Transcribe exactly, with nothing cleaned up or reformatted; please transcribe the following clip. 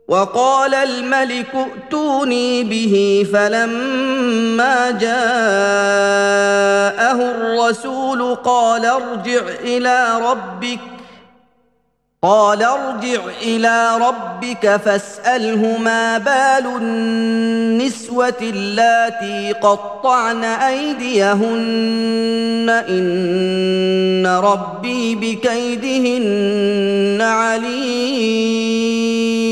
وقال الملك ائتوني به فلما جاءه الرسول قال ارجع إلى ربك قال ارجع إلى ربك فاسأله ما بال النسوة اللاتي قطعن أيديهن إن ربي بكيدهن عليم.